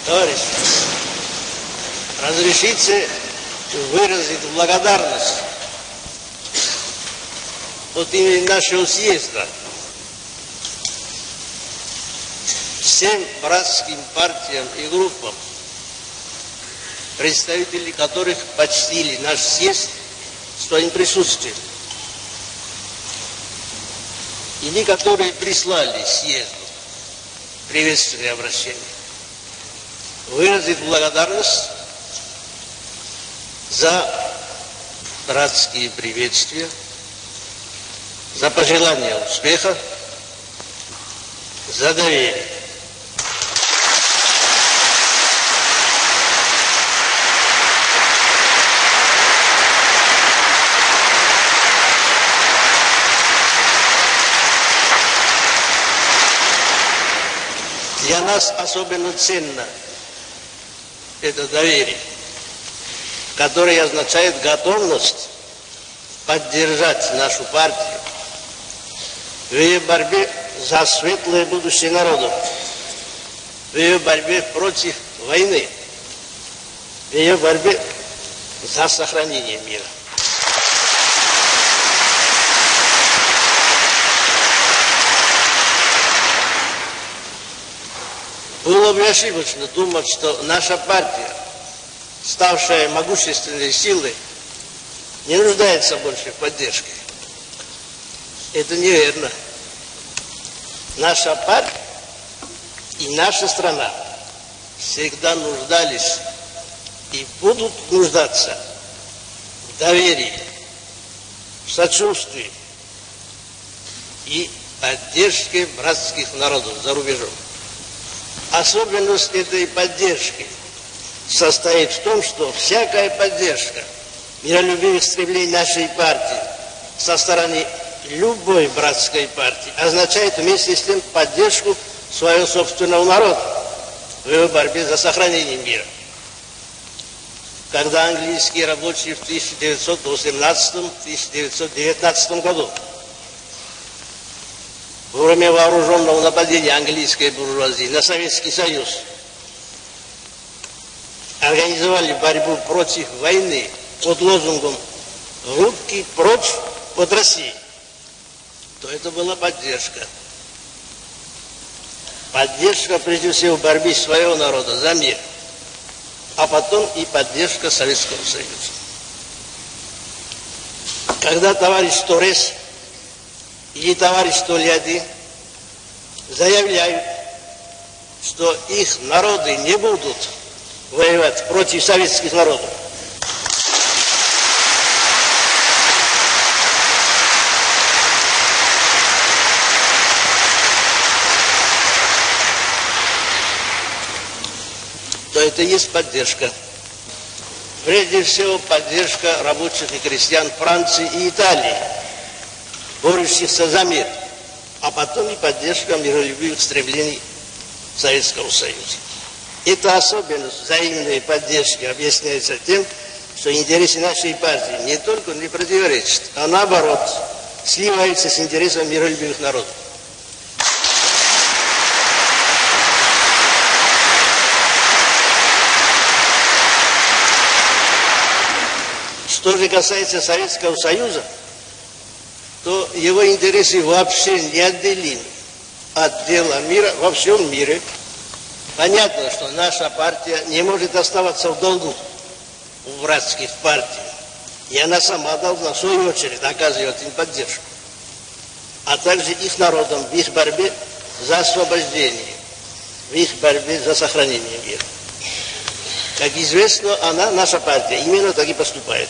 Товарищи, разрешите выразить благодарность от имени нашего съезда всем братским партиям и группам, представители которых почтили наш съезд своим присутствием, или которые прислали съезду приветственные обращения. Выразить благодарность за братские приветствия, за пожелания успеха, за доверие. Для нас особенно ценно это доверие, которое означает готовность поддержать нашу партию в ее борьбе за светлое будущее народа, в ее борьбе против войны, в ее борьбе за сохранение мира. Было бы ошибочно думать, что наша партия, ставшая могущественной силой, не нуждается больше в поддержке. Это неверно. Наша партия и наша страна всегда нуждались и будут нуждаться в доверии, в сочувствии и поддержке братских народов за рубежом. Особенность этой поддержки состоит в том, что всякая поддержка миролюбивых стремлений нашей партии со стороны любой братской партии означает вместе с тем поддержку своего собственного народа в его борьбе за сохранение мира. Когда английские рабочие в 1918-1919 году во время вооруженного нападения английской буржуазии на Советский Союз организовали борьбу против войны под лозунгом «Руки прочь от России», то это была поддержка. Поддержка, прежде всего, в борьбе своего народа за мир, а потом и поддержка Советского Союза. Когда товарищ Торрес или товарищ Тольятти заявляют, что их народы не будут воевать против советских народов, то это и есть поддержка. Прежде всего, поддержка рабочих и крестьян Франции и Италии, борющихся за мир, а потом и поддержка миролюбивых стремлений Советского Союза. Эта особенность взаимной поддержки объясняется тем, что интересы нашей партии не только не противоречат, а наоборот, сливаются с интересами миролюбивых народов. Что же касается Советского Союза, то его интересы вообще неотделимы от дела мира во всем мире. Понятно, что наша партия не может оставаться в долгу у братских партий, и она сама должна, в свою очередь, оказывать им поддержку, а также их народам в их борьбе за освобождение, в их борьбе за сохранение мира. Как известно, наша партия, именно так и поступает.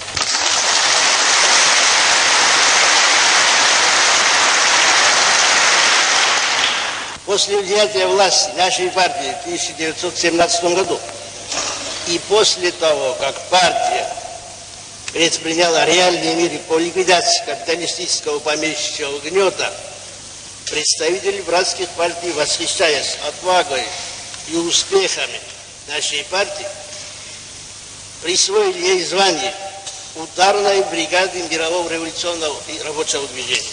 После взятия власти нашей партии в 1917 году и после того, как партия предприняла реальные меры по ликвидации капиталистического помещичьего гнета, представители братских партий, восхищаясь отвагой и успехами нашей партии, присвоили ей звание ударной бригады мирового революционного и рабочего движения.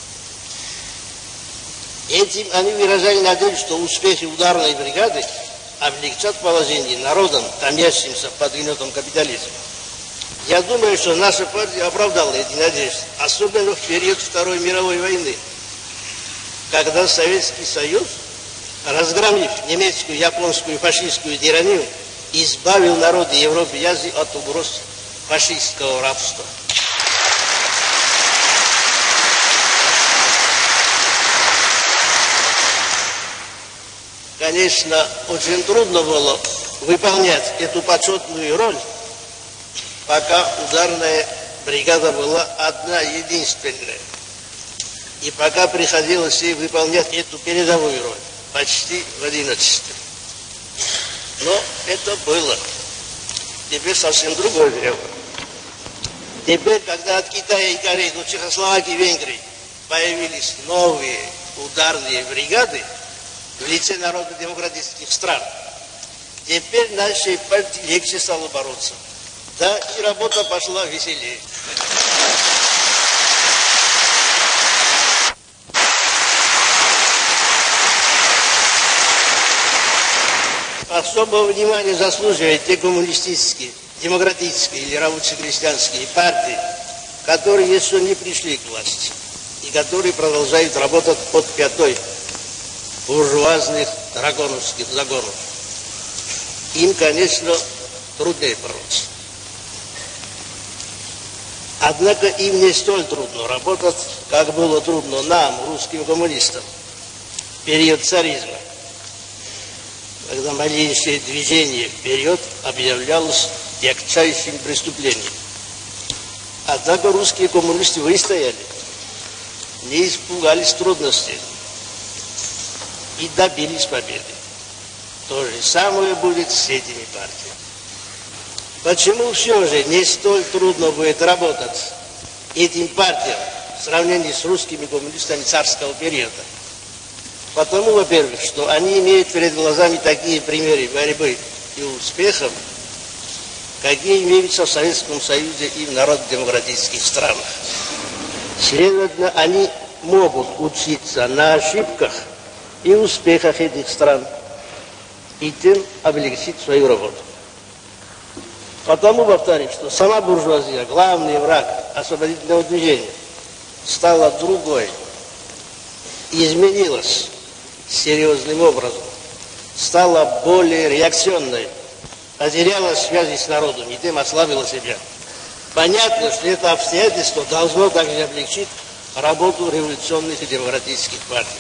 Этим они выражали надежду, что успехи ударной бригады облегчат положение народам, томящимся под гнетом капитализма. Я думаю, что наша партия оправдала эти надежды, особенно в период Второй мировой войны, когда Советский Союз, разгромив немецкую, японскую и фашистскую тиранию, избавил народы Европы и Азии от угроз фашистского рабства. Конечно, очень трудно было выполнять эту почетную роль, пока ударная бригада была одна, единственная. И пока приходилось ей выполнять эту передовую роль, почти в одиночестве. Но это было. Теперь совсем другое дело. Теперь, когда от Китая и Кореи до Чехословакии и Венгрии появились новые ударные бригады в лице народно-демократических стран, теперь нашей партии легче стало бороться. Да, и работа пошла веселее. Особого внимания заслуживают те коммунистические, демократические или рабоче-крестьянские партии, которые еще не пришли к власти и которые продолжают работать под пятой буржуазных драконовских загонов. Им, конечно, труднее бороться. Однако им не столь трудно работать, как было трудно нам, русским коммунистам, в период царизма, когда малейшее движение вперед объявлялось тягчайшим преступлением. Однако русские коммунисты выстояли, не испугались трудностей и добились победы. То же самое будет с этими партиями. Почему все же не столь трудно будет работать этим партиям в сравнении с русскими коммунистами царского периода? Потому, во-первых, что они имеют перед глазами такие примеры борьбы и успехов, какие имеются в Советском Союзе и в народно-демократических странах. Следовательно, они могут учиться на ошибках и успехах этих стран и тем облегчить свою работу. Потому, повторюсь, что сама буржуазия, главный враг освободительного движения, стала другой, изменилась серьезным образом, стала более реакционной, потеряла связи с народом и тем ослабила себя. Понятно, что это обстоятельство должно также облегчить работу революционных и демократических партий.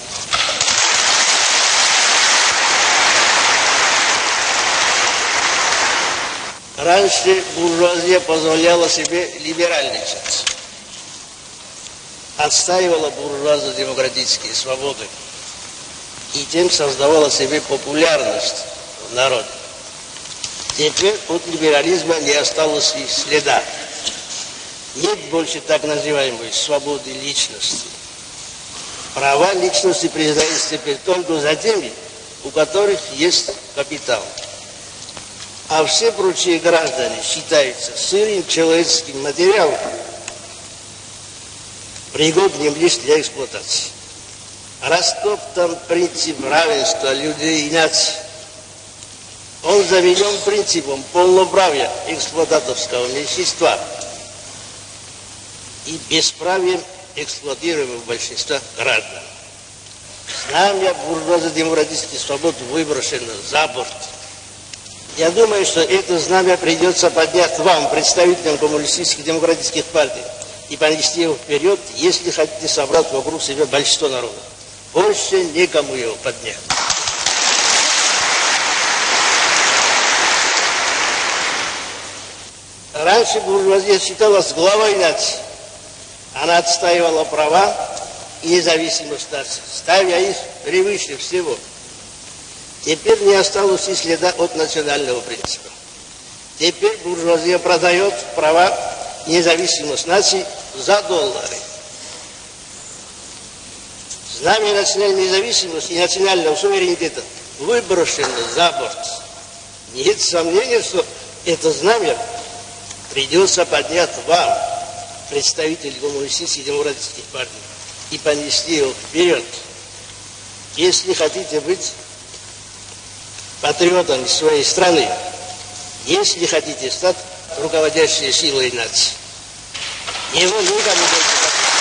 Раньше буржуазия позволяла себе либеральничать, отстаивала буржуазно-демократические свободы и тем создавала себе популярность в народе. Теперь от либерализма не осталось и следа. Нет больше так называемой свободы личности. Права личности признаются теперь только за теми, у которых есть капитал. А все прочие граждане считаются сырым человеческим материалом, пригодным лишь для эксплуатации. Растоптан принцип равенства людей и наций. Он заменен принципом полноправия эксплуататорского меньшинства и бесправием эксплуатируемого большинства граждан. Знамя буржуазно-демократических свобод выброшено за борт. Я думаю, что это знамя придется поднять вам, представителям коммунистических демократических партий, и понести его вперед, если хотите собрать вокруг себя большинство народа. Больше некому его поднять. Раньше буржуазия считалась главой нации. Она отстаивала права и независимость нации, ставя их превыше всего. Теперь не осталось и следа от национального принципа. Теперь буржуазия продает права и независимость нации за доллары. Знамя национальной независимости и национального суверенитета выброшено за борт. Нет сомнения, что это знамя придется поднять вам, представители коммунистических и демократических партий, и понести его вперед, если хотите быть патриотами своей страны, если хотите стать руководящей силой нации. Его никому больше.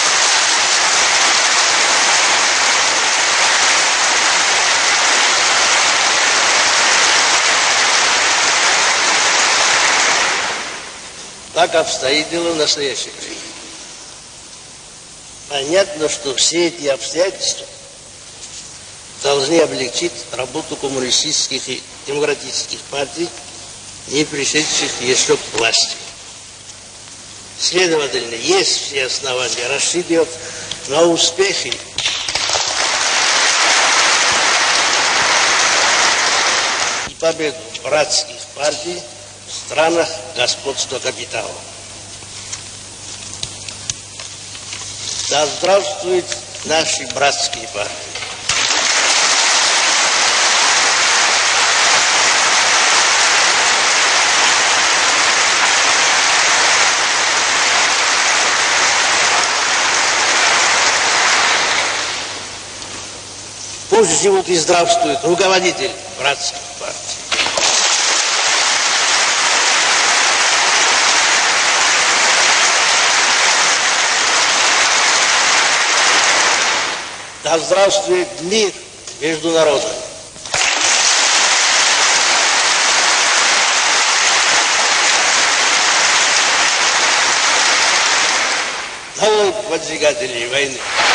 Так обстоит дело в настоящее время. Понятно, что все эти обстоятельства должны облегчить работу коммунистических и демократических партий, не пришедших еще к власти. Следовательно, есть все основания рассчитывать на успехи и победу братских партий в странах господства капитала. Да здравствуют наши братские партии! Пусть живут и здравствуют руководитель братских партий. Да здравствует мир между народами. Долой поджигателей войны.